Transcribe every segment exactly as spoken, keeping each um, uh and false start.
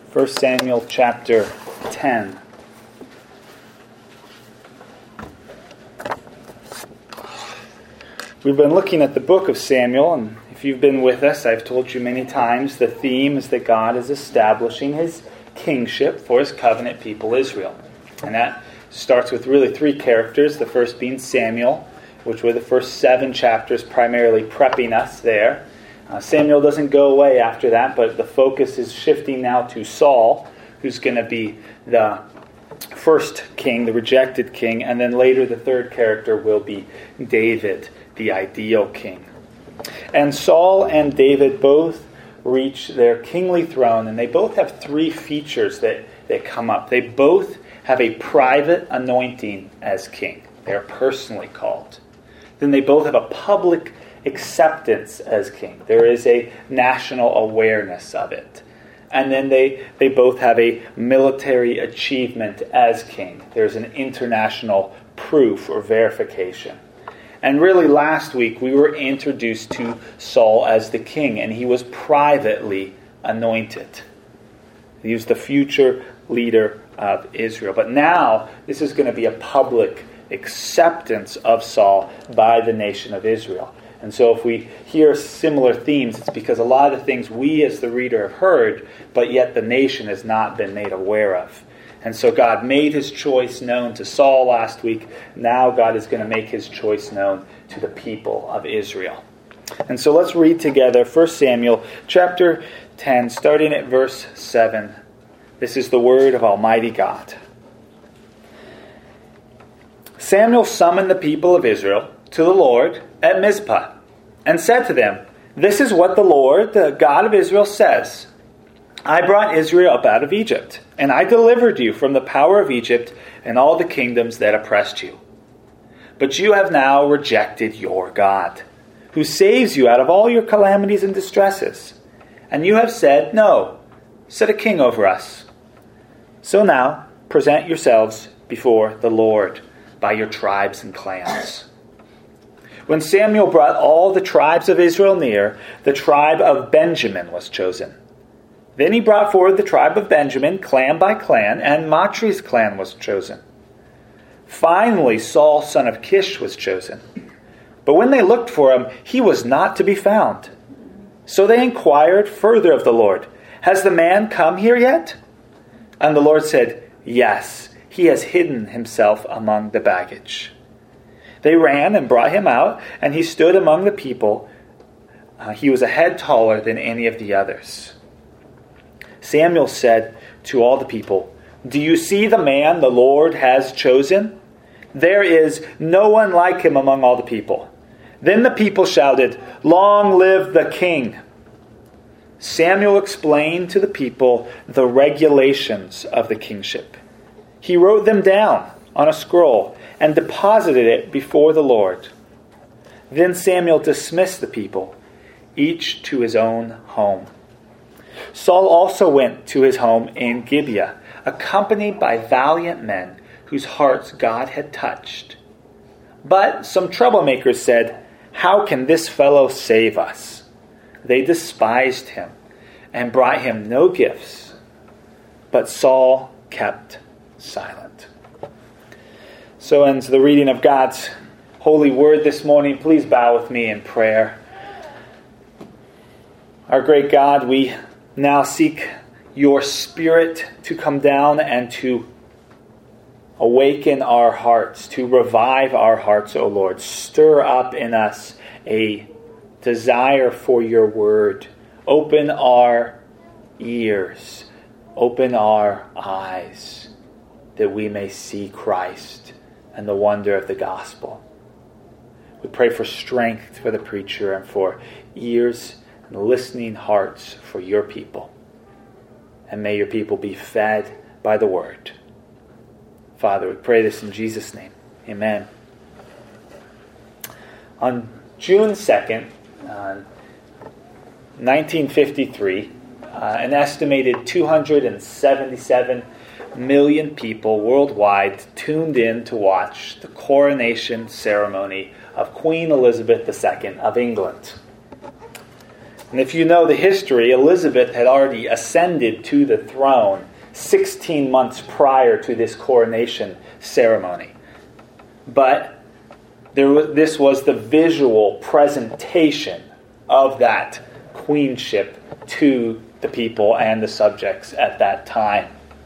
First Samuel chapter ten. We've been looking at the book of Samuel, and if you've been with us, I've told you many times, the theme is that God is establishing his kingship for his covenant people Israel. And that starts with really three characters, the first being Samuel, which were the first seven chapters primarily prepping us there. Uh, Samuel doesn't go away after that, but the focus is shifting now to Saul, who's going to be the first king, the rejected king, and then later the third character will be David, the ideal king. And Saul and David both reach their kingly throne, and they both have three features that, that come up. They both have a private anointing as king. They are personally called. Then they both have a public acceptance as king. There is a national awareness of it. And then they, they both have a military achievement as king. There's an international proof or verification. And really last week we were introduced to Saul as the king, and he was privately anointed. He was the future leader of Israel. But now this is going to be a public acceptance of Saul by the nation of Israel. And so if we hear similar themes, it's because a lot of the things we as the reader have heard, but yet the nation has not been made aware of. And so God made his choice known to Saul last week. Now God is going to make his choice known to the people of Israel. And so let's read together First Samuel chapter ten, starting at verse seven. This is the word of Almighty God. Samuel summoned the people of Israel to the Lord at Mizpah, and said to them, "This is what the Lord, the God of Israel, says. I brought Israel up out of Egypt, and I delivered you from the power of Egypt and all the kingdoms that oppressed you. But you have now rejected your God, who saves you out of all your calamities and distresses. And you have said, 'No, set a king over us.' So now present yourselves before the Lord by your tribes and clans." When Samuel brought all the tribes of Israel near, the tribe of Benjamin was chosen. Then he brought forward the tribe of Benjamin, clan by clan, and Matri's clan was chosen. Finally, Saul, son of Kish, was chosen. But when they looked for him, he was not to be found. So they inquired further of the Lord, "Has the man come here yet?" And the Lord said, "Yes, he has hidden himself among the baggage." They ran and brought him out, and he stood among the people. Uh, he was a head taller than any of the others. Samuel said to all the people, "Do you see the man the Lord has chosen? There is no one like him among all the people." Then the people shouted, "Long live the king!" Samuel explained to the people the regulations of the kingship. He wrote them down on a scroll and deposited it before the Lord. Then Samuel dismissed the people, each to his own home. Saul also went to his home in Gibeah, accompanied by valiant men whose hearts God had touched. But some troublemakers said, "How can this fellow save us?" They despised him and brought him no gifts. But Saul kept silent. So ends the reading of God's holy word this morning. Please bow with me in prayer. Our great God, we now seek your Spirit to come down and to awaken our hearts, to revive our hearts, O Lord. Stir up in us a desire for your word. Open our ears. Open our eyes that we may see Christ and the wonder of the gospel. We pray for strength for the preacher and for ears and listening hearts for your people. And may your people be fed by the word. Father, we pray this in Jesus' name. Amen. On June second, uh, nineteen fifty-three, uh, an estimated two hundred seventy-seven million people worldwide tuned in to watch the coronation ceremony of Queen Elizabeth the Second of England. And if you know the history, Elizabeth had already ascended to the throne sixteen months prior to this coronation ceremony. But there was, this was the visual presentation of that queenship to the people and the subjects at that time.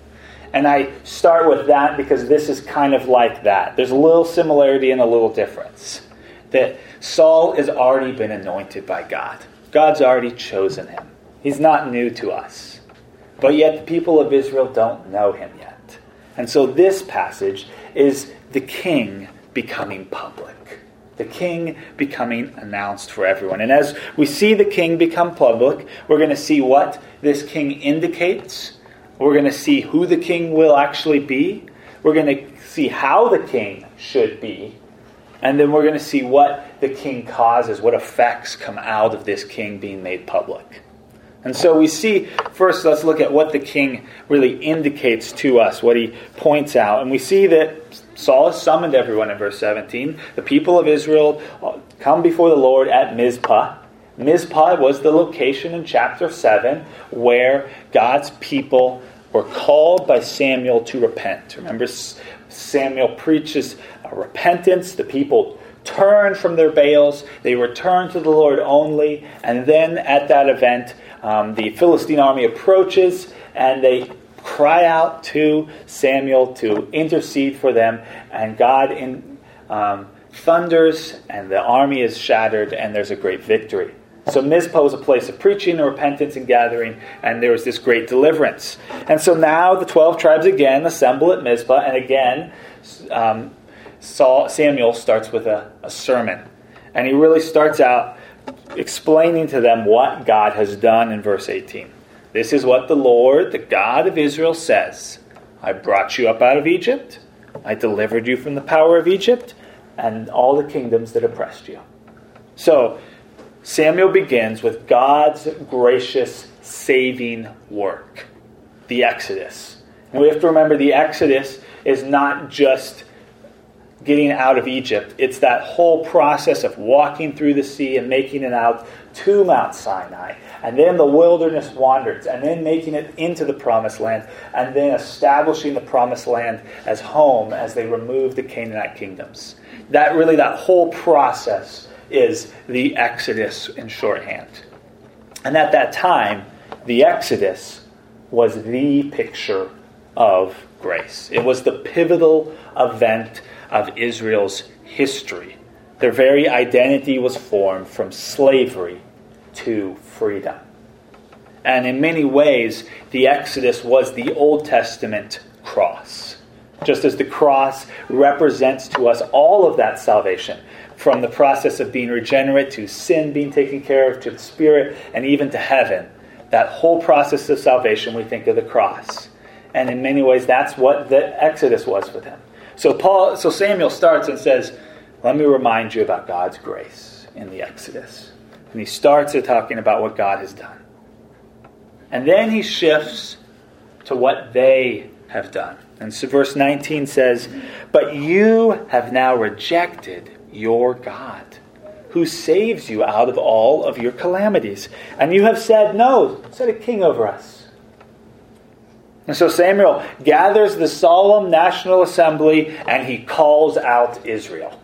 And I start with that because this is kind of like that. There's a little similarity and a little difference. That Saul has already been anointed by God. God's already chosen him. He's not new to us. But yet the people of Israel don't know him yet. And so this passage is the king becoming public. The king becoming announced for everyone. And as we see the king become public, we're going to see what this king indicates. We're going to see who the king will actually be. We're going to see how the king should be. And then we're going to see what the king causes, what effects come out of this king being made public. And so we see, first let's look at what the king really indicates to us, what he points out. And we see that Saul has summoned everyone in verse seventeen. The people of Israel come before the Lord at Mizpah. Mizpah was the location in chapter seven where God's people were called by Samuel to repent. Remember, Samuel preaches repentance. The people turn from their Baals. They return to the Lord only. And then at that event, um, the Philistine army approaches and they cry out to Samuel to intercede for them. And God in, um, thunders and the army is shattered and there's a great victory. So Mizpah was a place of preaching and repentance and gathering, and there was this great deliverance. And so now the twelve tribes again assemble at Mizpah, and again um, Saul, Samuel starts with a, a sermon. And he really starts out explaining to them what God has done in verse eighteen. This is what the Lord, the God of Israel, says. I brought you up out of Egypt. I delivered you from the power of Egypt and all the kingdoms that oppressed you. So Samuel begins with God's gracious saving work, the Exodus. And we have to remember the Exodus is not just getting out of Egypt. It's that whole process of walking through the sea and making it out to Mount Sinai, and then the wilderness wanderers, and then making it into the promised land, and then establishing the promised land as home as they remove the Canaanite kingdoms. That really, that whole process is the Exodus in shorthand. And at that time, the Exodus was the picture of grace. It was the pivotal event of Israel's history. Their very identity was formed from slavery to freedom. And in many ways, the Exodus was the Old Testament cross. Just as the cross represents to us all of that salvation, from the process of being regenerate to sin being taken care of, to the Spirit, and even to heaven. That whole process of salvation, we think of the cross. And in many ways, that's what the Exodus was for them. So Paul, so Samuel starts and says, let me remind you about God's grace in the Exodus. And he starts at talking about what God has done. And then he shifts to what they have done. And so verse nineteen says, but you have now rejected your God, who saves you out of all of your calamities. And you have said, no, set a king over us. And so Samuel gathers the solemn national assembly and he calls out Israel.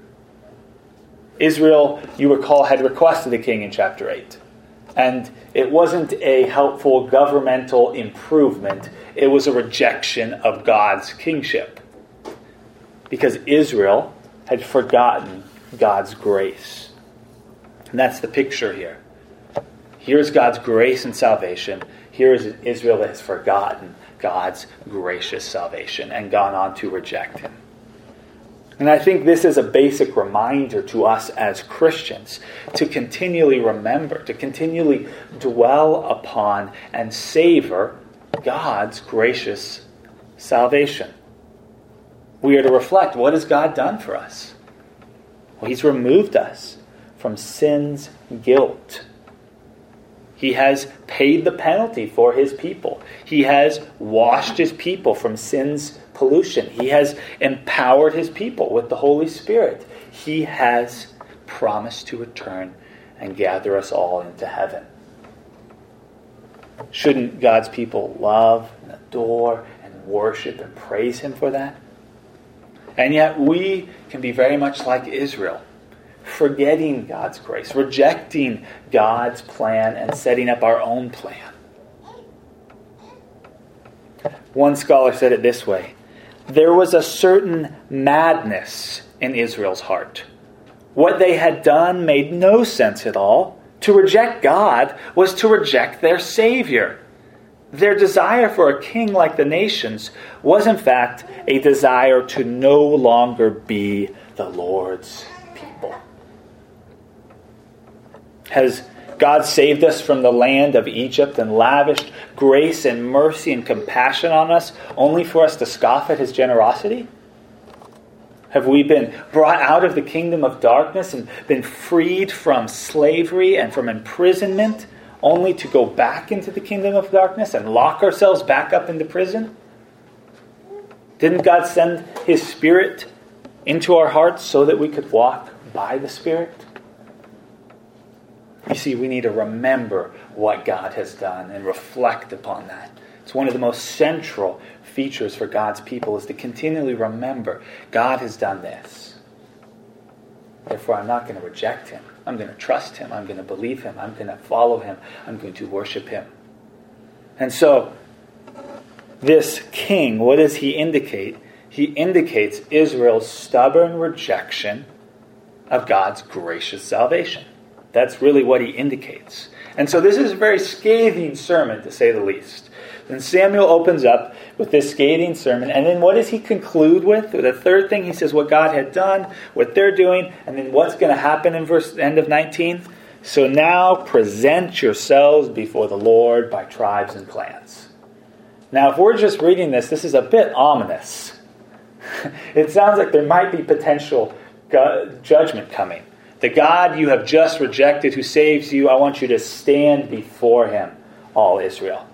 Israel, you recall, had requested a king in chapter eight. And it wasn't a helpful governmental improvement. It was a rejection of God's kingship. Because Israel had forgotten God's grace. And that's the picture here. Here's God's grace and salvation. Here is Israel that has forgotten God's gracious salvation and gone on to reject him. And I think this is a basic reminder to us as Christians to continually remember, to continually dwell upon and savor God's gracious salvation. We are to reflect, what has God done for us? Well, he's removed us from sin's guilt. He has paid the penalty for his people. He has washed his people from sin's pollution. He has empowered his people with the Holy Spirit. He has promised to return and gather us all into heaven. Shouldn't God's people love and adore and worship and praise Him for that? And yet we can be very much like Israel, forgetting God's grace, rejecting God's plan and setting up our own plan. One scholar said it this way: there was a certain madness in Israel's heart. What they had done made no sense at all. To reject God was to reject their Savior. Their desire for a king like the nations was in fact a desire to no longer be the Lord's people. Has God saved us from the land of Egypt and lavished grace and mercy and compassion on us only for us to scoff at His generosity? Have we been brought out of the kingdom of darkness and been freed from slavery and from imprisonment only to go back into the kingdom of darkness and lock ourselves back up into prison? Didn't God send His Spirit into our hearts so that we could walk by the Spirit? You see, we need to remember what God has done and reflect upon that. It's one of the most central features for God's people, is to continually remember God has done this. Therefore, I'm not going to reject Him. I'm going to trust Him. I'm going to believe Him. I'm going to follow Him. I'm going to worship Him. And so, this king, what does he indicate? He indicates Israel's stubborn rejection of God's gracious salvation. That's really what he indicates. And so this is a very scathing sermon, to say the least. Then Samuel opens up with this scathing sermon, and then what does he conclude with? The third thing, he says what God had done, what they're doing, and then what's going to happen in verse end of nineteen. So now present yourselves before the Lord by tribes and clans. Now, if we're just reading this, this is a bit ominous. It sounds like there might be potential judgment coming. The God you have just rejected, who saves you, I want you to stand before Him, all Israel.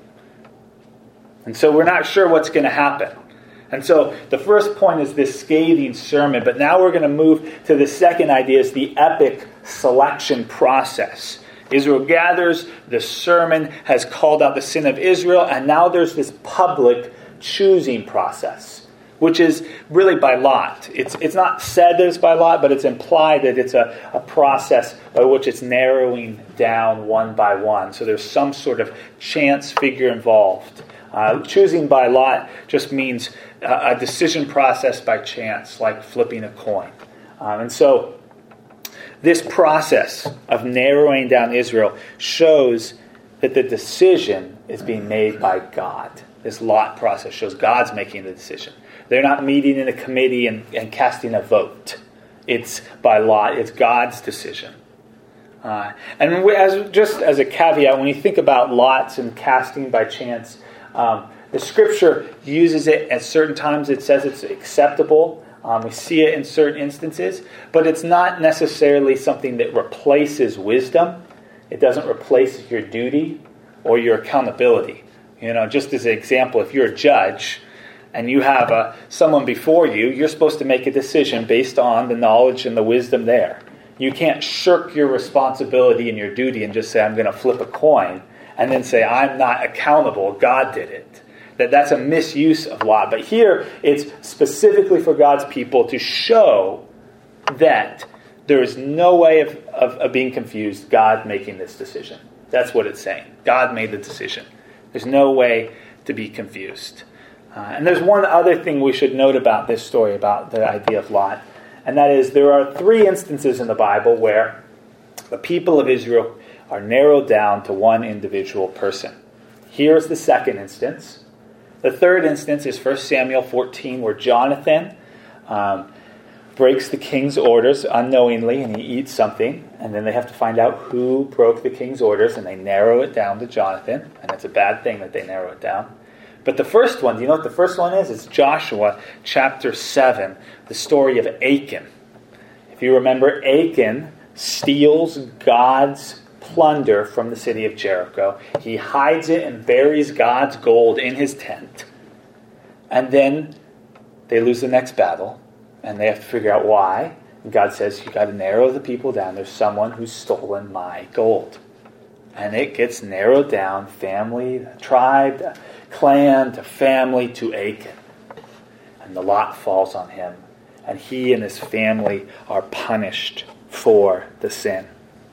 And so we're not sure what's going to happen. And so the first point is this scathing sermon, but now we're going to move to the second idea, is the epic selection process. Israel gathers, the sermon has called out the sin of Israel, and now there's this public choosing process, which is really by lot. It's it's not said that it's by lot, but it's implied that it's a, a process by which it's narrowing down one by one. So there's some sort of chance figure involved. Uh, choosing by lot just means uh, a decision process by chance, like flipping a coin. Um, and so this process of narrowing down Israel shows that the decision is being made by God. This lot process shows God's making the decision. They're not meeting in a committee and, and casting a vote. It's by lot. It's God's decision. Uh, and we, as just as a caveat, when you think about lots and casting by chance, um, the Scripture uses it at certain times. It says it's acceptable. Um, we see it in certain instances. But it's not necessarily something that replaces wisdom. It doesn't replace your duty or your accountability. You know, just as an example, if you're a judge and you have a, someone before you, you're supposed to make a decision based on the knowledge and the wisdom there. You can't shirk your responsibility and your duty and just say, I'm going to flip a coin, and then say, I'm not accountable, God did it. That That's a misuse of law. But here, it's specifically for God's people to show that there is no way of, of, of being confused, God making this decision. That's what it's saying. God made the decision. There's no way to be confused. Uh, and there's one other thing we should note about this story, about the idea of Lot. And that is, there are three instances in the Bible where the people of Israel are narrowed down to one individual person. Here's the second instance. The third instance is First Samuel fourteen, where Jonathan um, breaks the king's orders unknowingly, and he eats something, and then they have to find out who broke the king's orders, and they narrow it down to Jonathan, and it's a bad thing that they narrow it down. But the first one, do you know what the first one is? It's Joshua chapter seven, the story of Achan. If you remember, Achan steals God's plunder from the city of Jericho. He hides it and buries God's gold in his tent. And then they lose the next battle, and they have to figure out why. And God says, you've got to narrow the people down. There's someone who's stolen my gold. And it gets narrowed down, family, tribe, clan, to family, to Achan. And the lot falls on him. And he and his family are punished for the sin.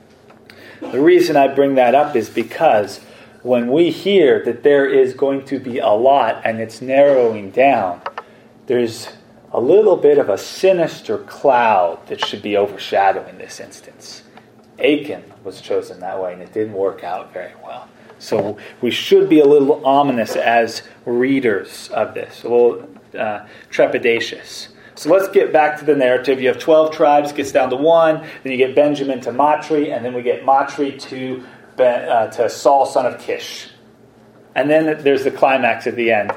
The reason I bring that up is because when we hear that there is going to be a lot and it's narrowing down, there's a little bit of a sinister cloud that should be overshadowing this instance. Achan was chosen that way, and it didn't work out very well. So we should be a little ominous as readers of this, a little uh, trepidatious. So let's get back to the narrative. You have twelve tribes, gets down to one, then you get Benjamin to Matri, and then we get Matri to, ben, uh, to Saul, son of Kish. And then there's the climax at the end.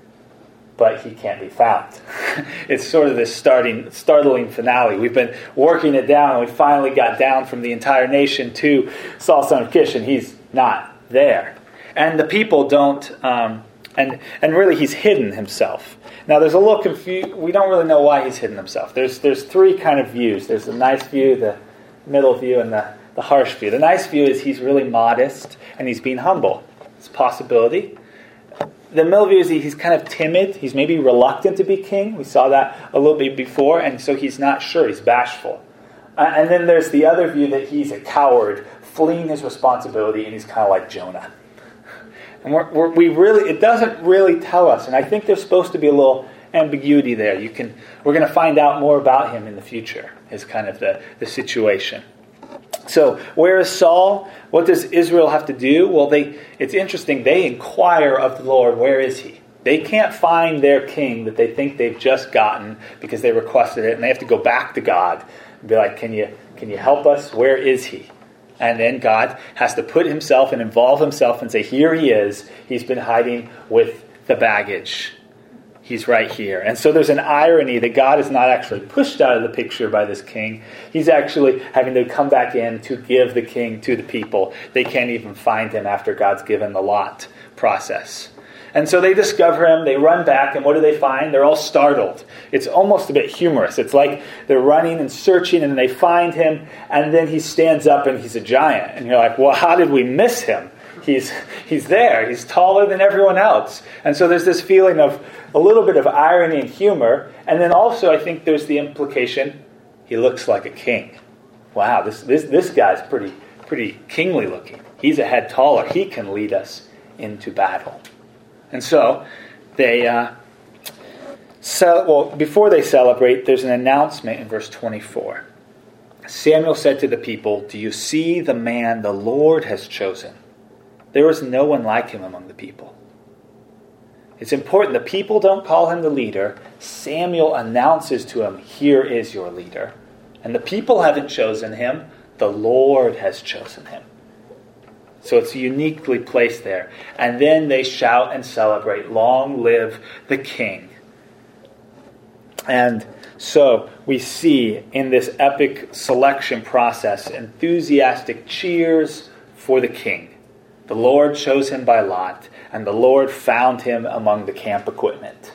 But he can't be found. It's sort of this starting, startling finale. We've been working it down, and we finally got down from the entire nation to Saul, son of Kish, and he's not there. And the people don't, um, and and really he's hidden himself. Now there's a little confusion. We don't really know why he's hidden himself. There's there's three kind of views. There's the nice view, the middle view, and the, the harsh view. The nice view is he's really modest, and he's being humble. It's a possibility. The middle view is he's kind of timid. He's maybe reluctant to be king. We saw that a little bit before, and so he's not sure. He's bashful. Uh, and then there's the other view that he's a coward, fleeing his responsibility, and he's kind of like Jonah. And we're, we're, we really, it doesn't really tell us, and I think there's supposed to be a little ambiguity there. You can, we're going to find out more about him in the future, is kind of the, the situation. So, where is Saul? What does Israel have to do? Well, they it's interesting. They inquire of the Lord, where is he? They can't find their king that they think they've just gotten because they requested it, and they have to go back to God and be like, can you, can you help us? Where is he? And then God has to put himself and involve himself and say, here he is. He's been hiding with the baggage. He's right here. And so there's an irony that God is not actually pushed out of the picture by this king. He's actually having to come back in to give the king to the people. They can't even find him after God's given the lot process. And so they discover him, they run back, and what do they find? They're all startled. It's almost a bit humorous. It's like they're running and searching, and they find him, and then he stands up and he's a giant. And you're like, well, how did we miss him? He's he's there. He's taller than everyone else. And so there's this feeling of a little bit of irony and humor. And then also I think there's the implication, he looks like a king. Wow, this this, this guy's pretty pretty kingly looking. He's a head taller. He can lead us into battle. And so they, uh, cel- well, before they celebrate, there's an announcement in verse twenty-four. Samuel said to the people, do you see the man the Lord has chosen? There is no one like him among the people. It's important. The people don't call him the leader. Samuel announces to him, here is your leader. And the people haven't chosen him. The Lord has chosen him. So it's uniquely placed there. And then they shout and celebrate, long live the king. And so we see in this epic selection process enthusiastic cheers for the king. The Lord chose him by lot, and the Lord found him among the camp equipment.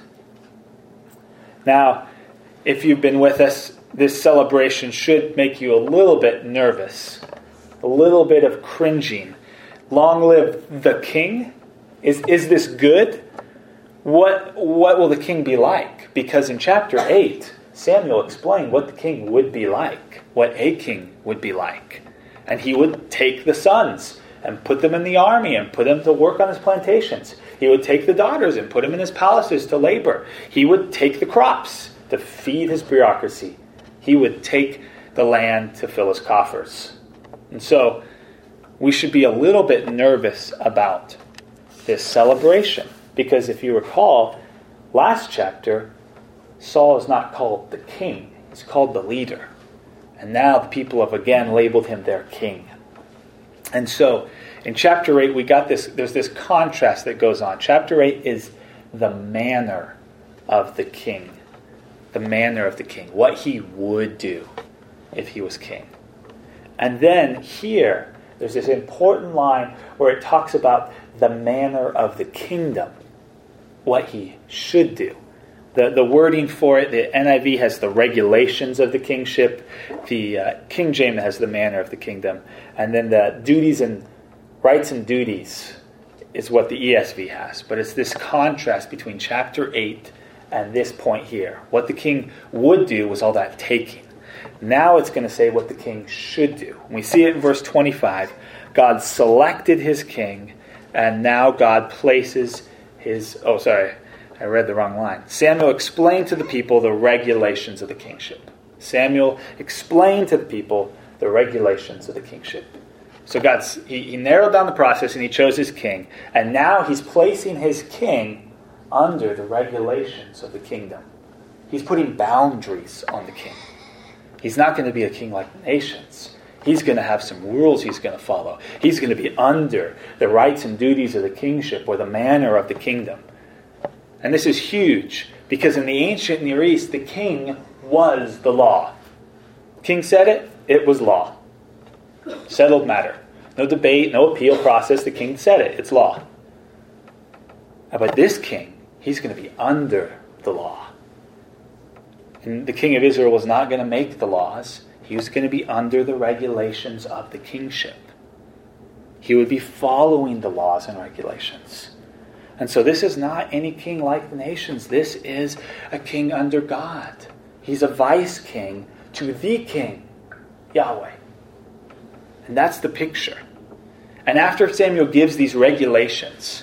Now, if you've been with us, this celebration should make you a little bit nervous, a little bit of cringing. Long live the king? Is is this good? What what will the king be like? Because in chapter eight, Samuel explained what the king would be like, what a king would be like. And he would take the sons and put them in the army and put them to work on his plantations. He would take the daughters and put them in his palaces to labor. He would take the crops to feed his bureaucracy. He would take the land to fill his coffers. And so we should be a little bit nervous about this celebration. Because if you recall, last chapter, Saul is not called the king. He's called the leader. And now the people have again labeled him their king. And so in chapter eight, we got this, there's this contrast that goes on. Chapter eight is the manner of the king. The manner of the king. What he would do if he was king. And then here, there's this important line where it talks about the manner of the kingdom. What he should do. The, the wording for it, the N I V has the regulations of the kingship. The uh, King James has the manner of the kingdom. And then the duties and rights and duties is what the E S V has. But it's this contrast between chapter eight and this point here. What the king would do was all that taking. Now it's going to say what the king should do. We see it in verse twenty-five. God selected his king, and now God places his... Oh, sorry. I read the wrong line. Samuel explained to the people the regulations of the kingship. Samuel explained to the people the regulations of the kingship. So God's, he, he narrowed down the process and he chose his king. And now he's placing his king under the regulations of the kingdom. He's putting boundaries on the king. He's not going to be a king like the nations. He's going to have some rules he's going to follow. He's going to be under the rights and duties of the kingship or the manner of the kingdom. And this is huge because in the ancient Near East, the king was the law. King said it, it was law. Settled matter. No debate, no appeal process. The king said it, it's law. But this king, he's going to be under the law. And the king of Israel was not going to make the laws. He was going to be under the regulations of the kingship. He would be following the laws and regulations. And so this is not any king like the nations. This is a king under God. He's a vice king to the king, Yahweh. And that's the picture. And after Samuel gives these regulations,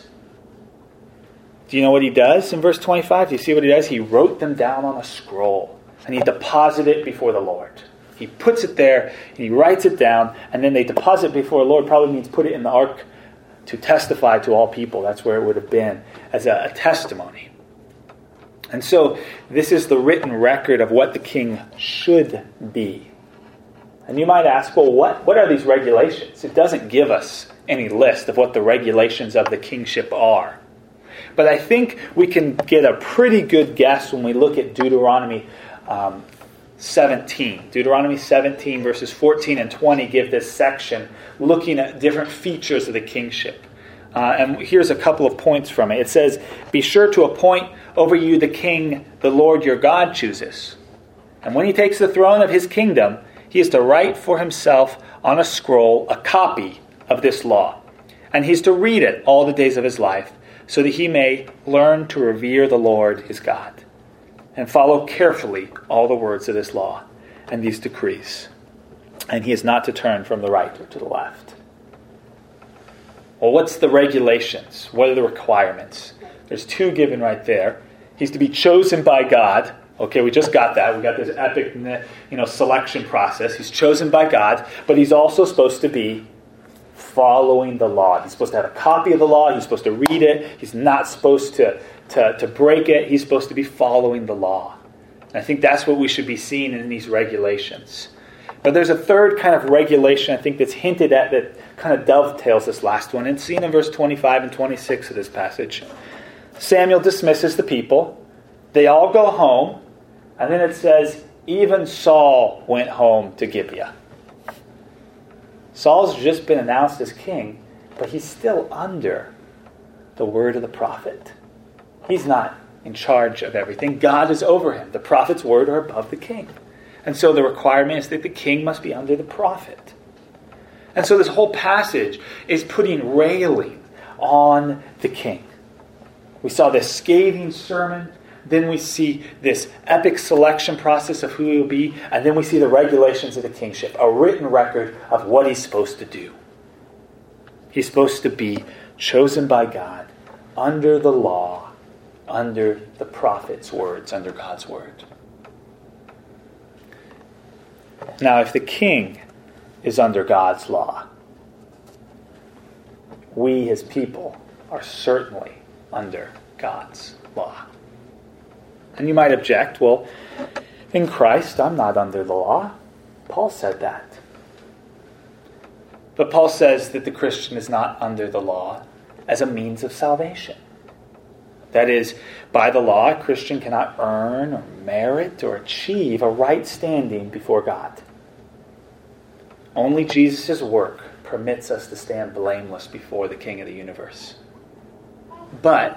do you know what he does in verse twenty-five? Do you see what he does? He wrote them down on a scroll and he deposited it before the Lord. He puts it there and he writes it down, and then they deposit it before the Lord. Probably means put it in the ark to testify to all people. That's where it would have been, as a, a testimony. And so this is the written record of what the king should be. And you might ask, well, what, what are these regulations? It doesn't give us any list of what the regulations of the kingship are. But I think we can get a pretty good guess when we look at Deuteronomy um, seventeen. Deuteronomy seventeen verses fourteen and twenty give this section looking at different features of the kingship. Uh, and here's a couple of points from it. It says, be sure to appoint over you the king the Lord your God chooses. And when he takes the throne of his kingdom, he is to write for himself on a scroll a copy of this law. And he's to read it all the days of his life, so that he may learn to revere the Lord his God, and follow carefully all the words of this law and these decrees. And he is not to turn from the right or to the left. Well, what's the regulations? What are the requirements? There's two given right there. He's to be chosen by God. Okay, we just got that. We got this epic, you know, selection process. He's chosen by God, but he's also supposed to be following the law. He's supposed to have a copy of the law. He's supposed to read it. He's not supposed to, to, to break it. He's supposed to be following the law. And I think that's what we should be seeing in these regulations. But there's a third kind of regulation I think that's hinted at that kind of dovetails this last one. It's seen in verse twenty-five and twenty-six of this passage. Samuel dismisses the people. They all go home. And then it says, even Saul went home to Gibeah. Saul's just been announced as king, but he's still under the word of the prophet. He's not in charge of everything. God is over him. The prophet's word are above the king. And so the requirement is that the king must be under the prophet. And so this whole passage is putting railing on the king. We saw this scathing sermon. Then we see this epic selection process of who he will be. And then we see the regulations of the kingship. A written record of what he's supposed to do. He's supposed to be chosen by God, under the law, under the prophet's words, under God's word. Now, if the king is under God's law, we, his people, are certainly under God's law. And you might object, well, in Christ, I'm not under the law. Paul said that. But Paul says that the Christian is not under the law as a means of salvation. That is, by the law, a Christian cannot earn or merit or achieve a right standing before God. Only Jesus' work permits us to stand blameless before the King of the universe. But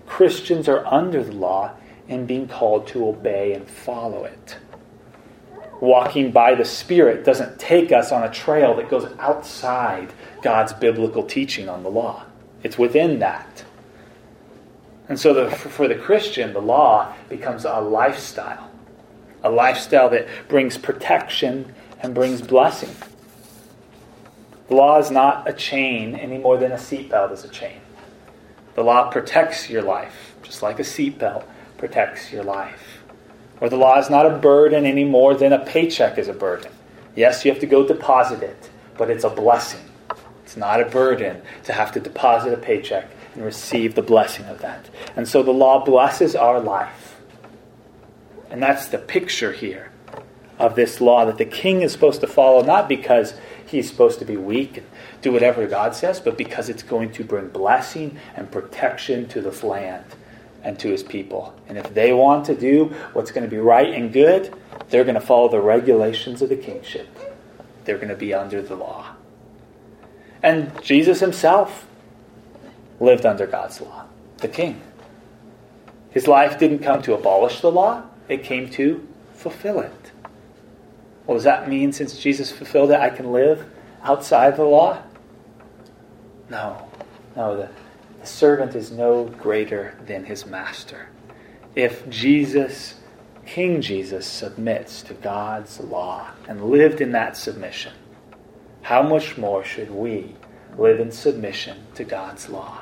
Christians are under the law and being called to obey and follow it. walking by the Spirit doesn't take us on a trail that goes outside God's biblical teaching on the law. It's within that. And so the, for the Christian, the law becomes a lifestyle. A lifestyle that brings protection and brings blessing. The law is not a chain any more than a seatbelt is a chain. The law protects your life, just like a seatbelt protects your life. Or the law is not a burden any more than a paycheck is a burden. Yes, you have to go deposit it, but it's a blessing. It's not a burden to have to deposit a paycheck and receive the blessing of that. And so the law blesses our life. And that's the picture here of this law that the king is supposed to follow, not because he's supposed to be weak and do whatever God says, but because it's going to bring blessing and protection to this land and to his people. And if they want to do what's going to be right and good, they're going to follow the regulations of the kingship. They're going to be under the law. And Jesus himself lived under God's law, the king. His life didn't come to abolish the law, it came to fulfill it. Well, does that mean since Jesus fulfilled it, I can live outside the law? No. No, the, the servant is no greater than his master. If Jesus, King Jesus, submits to God's law and lived in that submission, how much more should we live in submission to God's law?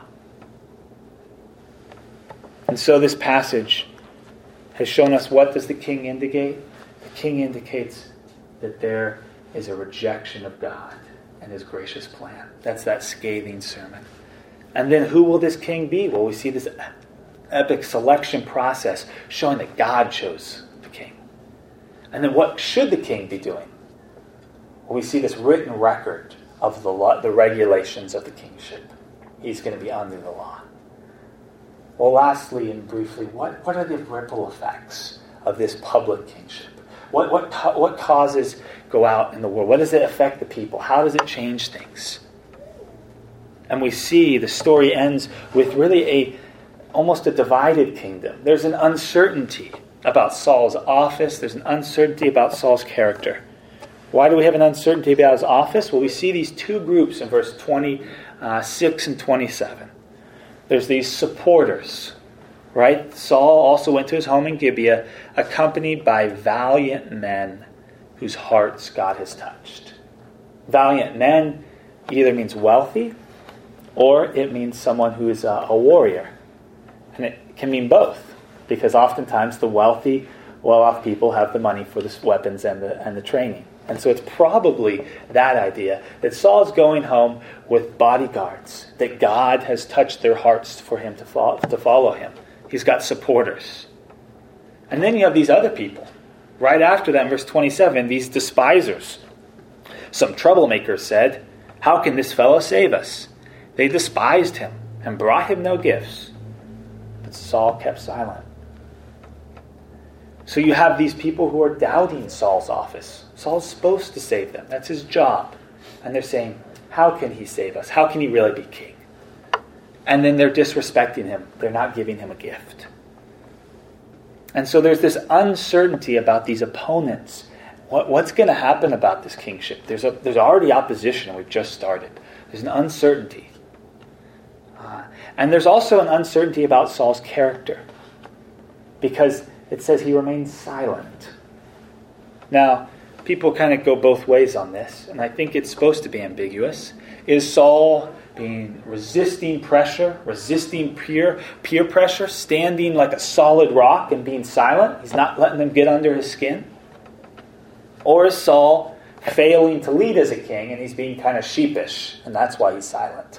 And so this passage has shown us, what does the king indicate? The king indicates that there is a rejection of God and his gracious plan. That's that scathing sermon. And then who will this king be? Well, we see this epic selection process showing that God chose the king. And then what should the king be doing? Well, we see this written record of the law, the regulations of the kingship. He's going to be under the law. Well, lastly and briefly, what, what are the ripple effects of this public kingship? What, what, what causes go out in the world? What does it affect the people? How does it change things? And we see the story ends with really a almost a divided kingdom. There's an uncertainty about Saul's office. There's an uncertainty about Saul's character. Why do we have an uncertainty about his office? Well, we see these two groups in verse twenty-six and twenty-seven. There's these supporters, right? Saul also went to his home in Gibeah, accompanied by valiant men whose hearts God has touched. Valiant men either means wealthy, or it means someone who is a, a warrior. And it can mean both, because oftentimes the wealthy, well-off people have the money for the weapons and the, and the training. And so it's probably that idea, that Saul is going home with bodyguards, that God has touched their hearts for him to follow, to follow him. He's got supporters. And then you have these other people. Right after that, in verse twenty-seven, these despisers. Some troublemakers said, "How can this fellow save us?" They despised him and brought him no gifts. But Saul kept silent. So you have these people who are doubting Saul's office. Saul's supposed to save them. That's his job. And they're saying, how can he save us? How can he really be king? And then they're disrespecting him. They're not giving him a gift. And so there's this uncertainty about these opponents. What, what's going to happen about this kingship? There's, a, there's already opposition, and we've just started. There's an uncertainty. Uh, and there's also an uncertainty about Saul's character. Because it says he remained silent. Now, people kind of go both ways on this, and I think it's supposed to be ambiguous. Is Saul being resisting pressure, resisting peer peer pressure, standing like a solid rock and being silent? He's not letting them get under his skin? Or is Saul failing to lead as a king, and he's being kind of sheepish, and that's why he's silent?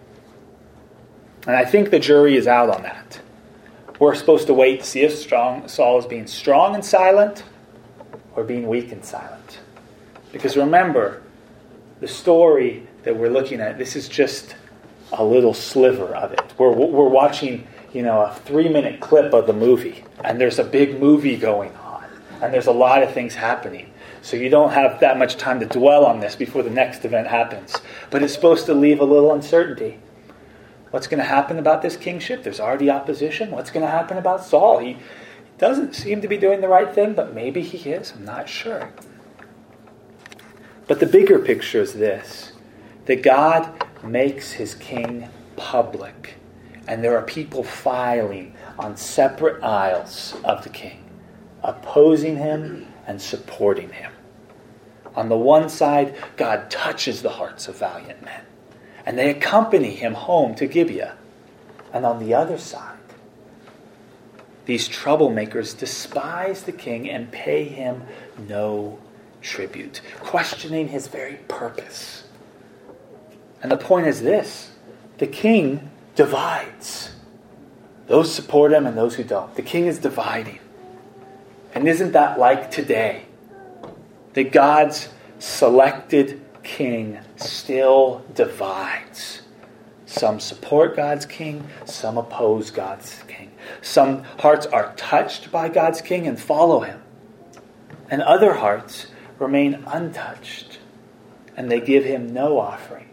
And I think the jury is out on that. We're supposed to wait to see if strong, Saul is being strong and silent or being weak and silent. Because remember, the story that we're looking at, this is just a little sliver of it. We're, we're watching, you know, a three-minute clip of the movie, and there's a big movie going on, and there's a lot of things happening. So you don't have that much time to dwell on this before the next event happens. But it's supposed to leave a little uncertainty. What's going to happen about this kingship? There's already opposition. What's going to happen about Saul? He doesn't seem to be doing the right thing, but maybe he is. I'm not sure. But the bigger picture is this, that God makes his king public, and there are people filing on separate aisles of the king, opposing him and supporting him. On the one side, God touches the hearts of valiant men, and they accompany him home to Gibeah. And on the other side, these troublemakers despise the king and pay him no tribute, questioning his very purpose. And the point is this, the king divides. Those support him and those who don't. The king is dividing. And isn't that like today? That God's selected king still divides. Some support God's king, some oppose God's king. Some hearts are touched by God's king and follow him. And other hearts remain untouched, and they give him no offering.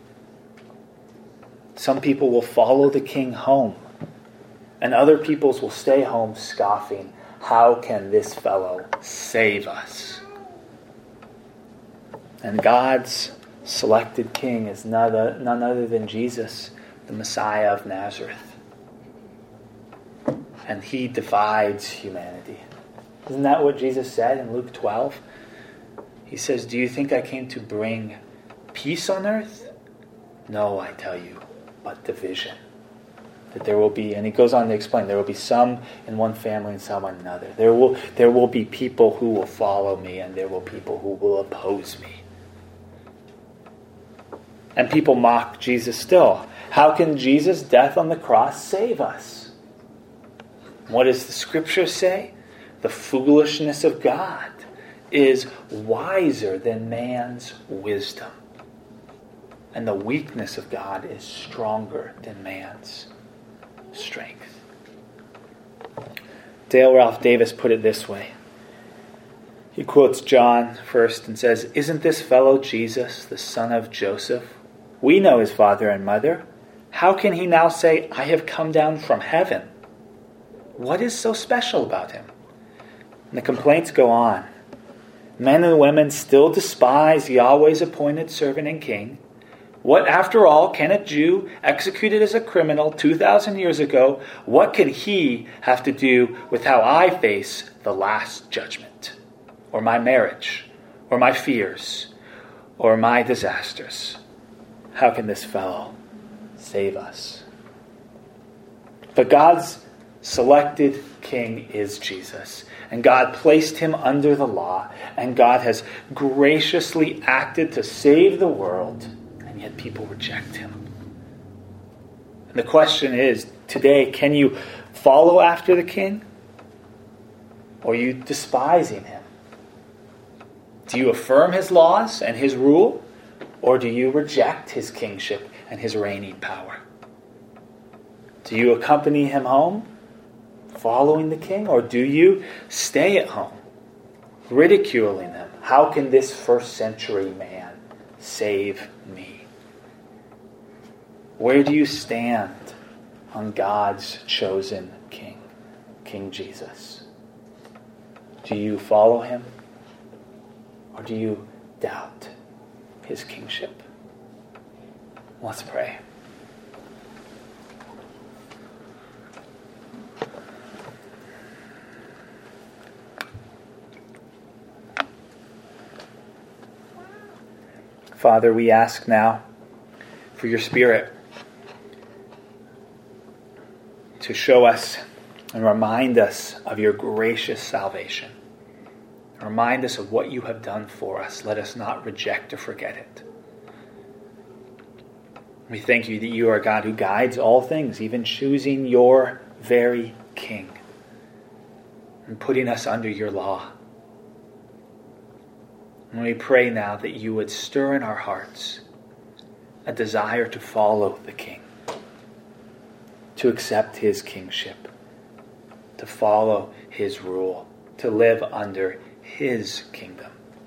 Some people will follow the king home, and other peoples will stay home scoffing, "How can this fellow save us?" And God's selected king is none other than Jesus, the Messiah of Nazareth. And he divides humanity. Isn't that what Jesus said in Luke twelve? He says, "Do you think I came to bring peace on earth? No, I tell you, but division." That there will be, and he goes on to explain, there will be some in one family and some in another. There will, there will be people who will follow me, and there will be people who will oppose me. And people mock Jesus still. How can Jesus' death on the cross save us? What does the scripture say? The foolishness of God is wiser than man's wisdom. And the weakness of God is stronger than man's strength. Dale Ralph Davis put it this way. He quotes John first and says, "Isn't this fellow Jesus, the son of Joseph? We know his father and mother. How can he now say, 'I have come down from heaven'? What is so special about him?" And the complaints go on. Men and women still despise Yahweh's appointed servant and king. What, after all, can a Jew executed as a criminal two thousand years ago, what could he have to do with how I face the last judgment? Or my marriage? Or my fears? Or my disasters? How can this fellow save us? But God's selected king is Jesus. And God placed him under the law. And God has graciously acted to save the world. And yet people reject him. And the question is, today, can you follow after the king? Or are you despising him? Do you affirm his laws and his rule? Or do you reject his kingship and his reigning power? Do you accompany him home, following the king? Or do you stay at home, ridiculing him? How can this first century man save me? Where do you stand on God's chosen king, King Jesus? Do you follow him? Or do you doubt his kingship? Let's pray. Father, we ask now for your Spirit to show us and remind us of your gracious salvation. Remind us of what you have done for us. Let us not reject or forget it. We thank you that you are a God who guides all things, even choosing your very king and putting us under your law. And we pray now that you would stir in our hearts a desire to follow the king, to accept his kingship, to follow his rule, to live under his kingdom.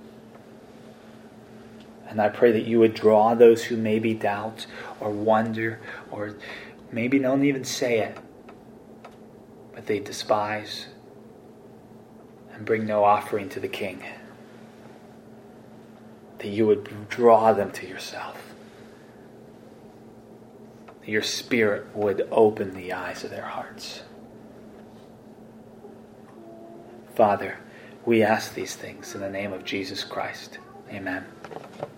And I pray that you would draw those who maybe doubt or wonder or maybe don't even say it, but they despise and bring no offering to the King. That you would draw them to yourself. That your Spirit would open the eyes of their hearts. Father, we ask these things in the name of Jesus Christ. Amen.